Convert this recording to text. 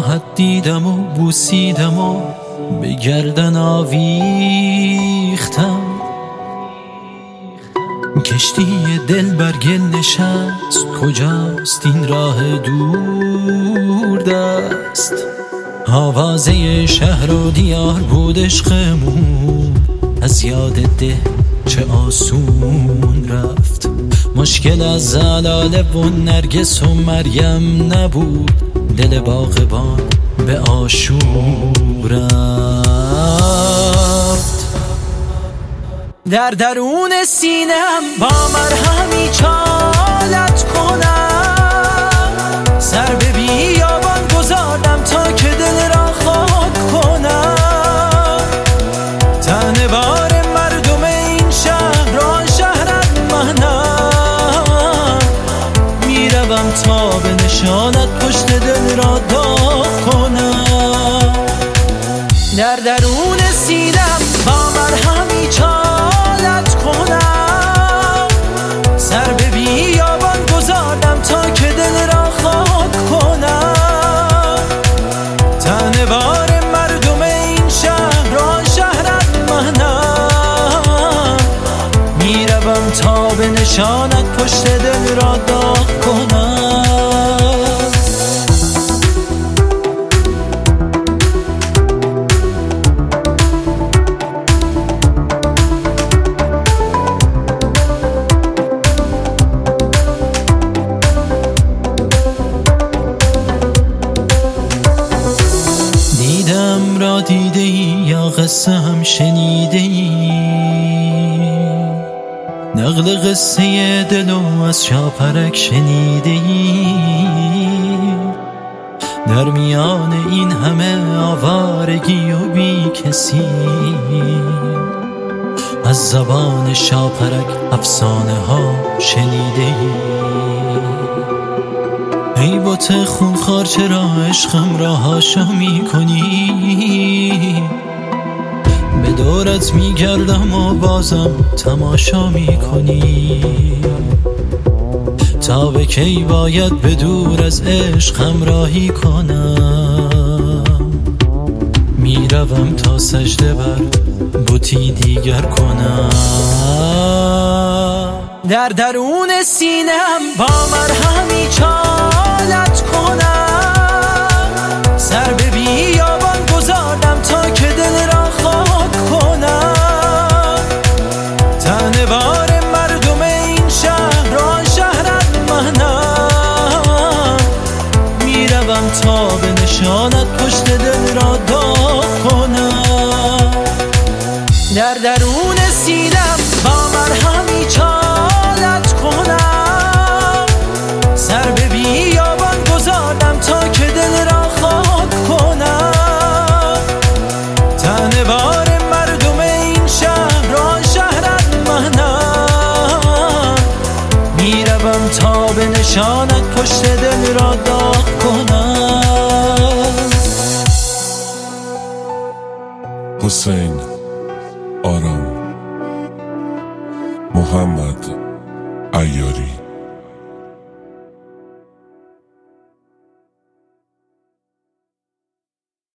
راحت دیدم و بوسیدم و به گردن آویختم. کشتی دل بر گل نشست، کجاست این راه دور دست؟ آوازه شهر و دیار بود عشقمون، از یاد ده چه آسون رفت. مشکل از زلاله و نرگس و مریم نبود، دل باغبان به آشور رفت. در درون سینم با مرهمی چالت کنم، سر به بیابان گذاردم تا که دل را خاک کنم. تنه بار مردم این شهر را شهرت منم، میروم تا به نشانت پشت دل را داغ کنم. در درون سینم با مرهمی چالت کنم، سر به بیابان گذاردم تا که دل را خاک کنم. تنه بار مردم این شهر را شهرت منم، میروم تا به نشانت پشت دل را داغ کنم. دیدم را دیده ای یا قصه هم شنیده ای، نقل قصه دل و از شاپرک شنیده ای. در میان این همه آوارگی و بی کسی، از زبان شاپرک افسانه ها شنیده ای. ای بت خونخوار چرا عشقم را هاشا می کنی؟ به دورت می گردم و بازم تماشا می کنی. تا به کی باید به دور از عشقم راهی کنم؟ می روم تا سجده بر بتی دیگر کنم. در درون سینم با مرهمی چالت کنم، سر به بیابان گذاردم تا که دل را خاک کنم. تنه بار مردم این شهر را شهرت منم، میروم تا به نشانت پشت دل را داغ کنم. در درون سینم با مرهمی چالت کنم، سر به بیابان گذاردم تا که دل را خاک کنم. تنه بار مردم این شهر را شهرت منم، میروم تا به نشانت پشت دل را داغ کنم. حسین آرام، محمد عیاری.